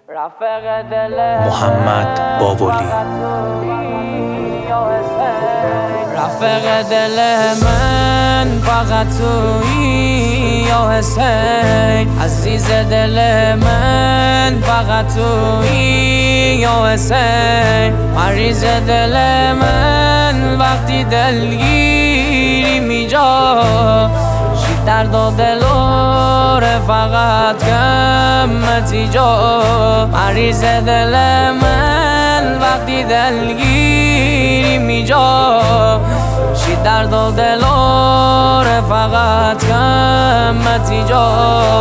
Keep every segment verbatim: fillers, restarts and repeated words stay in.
محمد بابلی. رفیق دل من فقط تویی یا حسین، عزیز دل من فقط تویی یا حسین، مریض دل من وقتی دلگیری میجا، شید درد و دل و رفاقت کمتی جا، مریض دل من وقتی دلگیری میجا، شید درد و دل و رفاقت کمتی جا.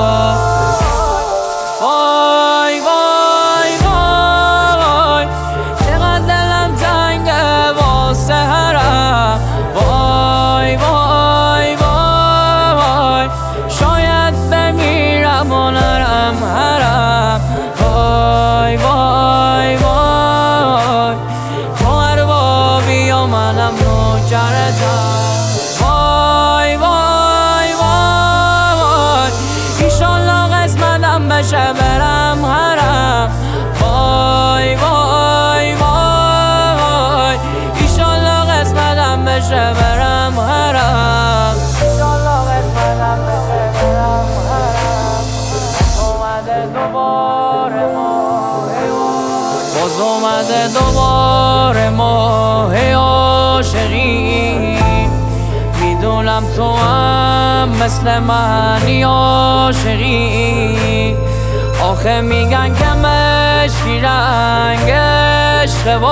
وای وای وای چقدر دلم تنگه واسه هرم، وای وای وای شاید بمیرم و نرم هرم، وای وای وای تو اربابی و منم نوکرتم، وای وای وای ایشالله قسمتم بشه برم هرم، وای وای وای ایشالله قسمتم بشه برم هرم، ایشالله قسمتم بشه برم هرم. اومده دوباره ماه باز اومده دوباره ماه عاشقی، میدونم تو هم مثل من عاشقی، آخه میگن که مشکی رنگ عشقه و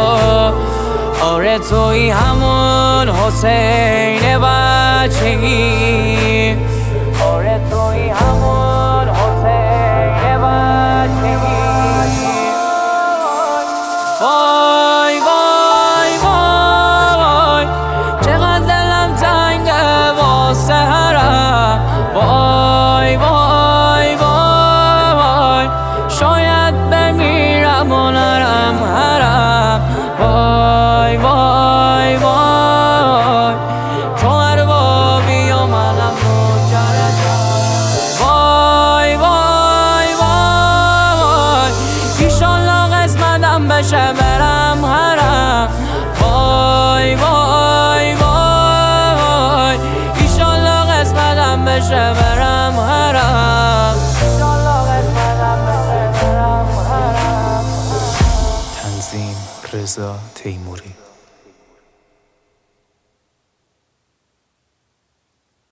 آره توی همون حسین بچگی، آره توی همون حسین بچگی. وای وای وای چقدر دلم تنگه واسه هرم، وای وای وای شاید بمیرم و نرم هرم، وای وای وای تو اربابی و منم نوکرتم، وای وای وای ایشالله قسمتم بشه برم هرم، وای وای وای ایشالله قسمتم بشه برم هرم، ایشالله قسمتم بشه برم هرم. تنظیم رضا تیموری.